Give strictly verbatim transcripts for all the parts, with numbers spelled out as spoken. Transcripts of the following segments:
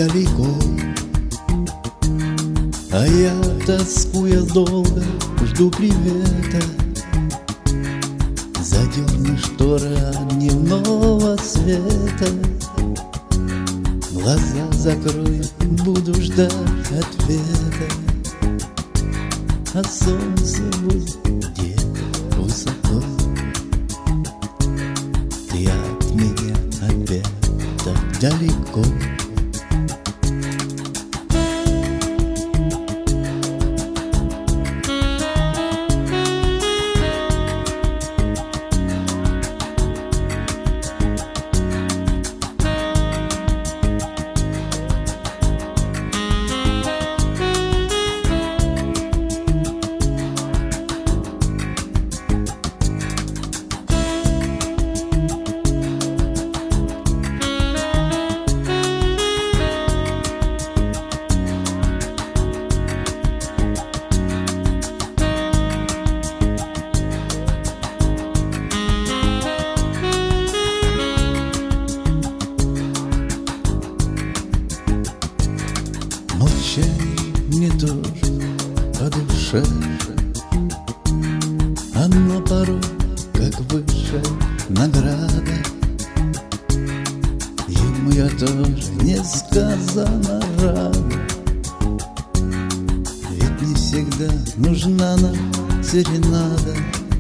далеко, а я, тоскуя долго, жду привета. Задерну шторы от дневного света, глаза закрою, буду ждать ответа. А солнце будет где-то высоко, ты от меня опять так далеко. Молчание мне тоже по душе, оно порой как высшая награда. Ему я тоже несказанно рада, ведь не всегда нужна нам серенада,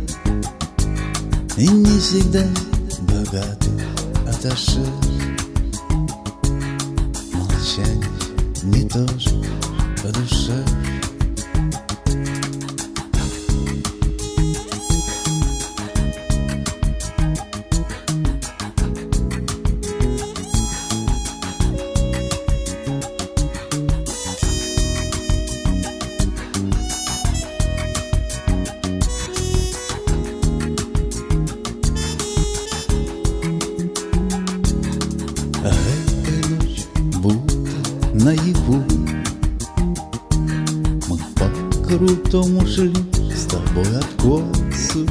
и не всегда богаты от ошибок. Молчание мне тоже по душе. А этой ночью будто наяву мы по крутому шли с тобой откосу.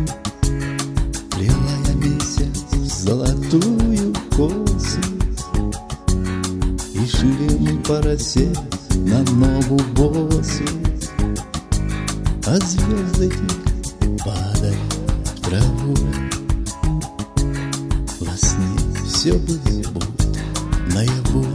Плела я месяц в золотую косу, и шли мы по росе на ногу босу. А звезды тихо падали в траву, во сне все было будто наяву.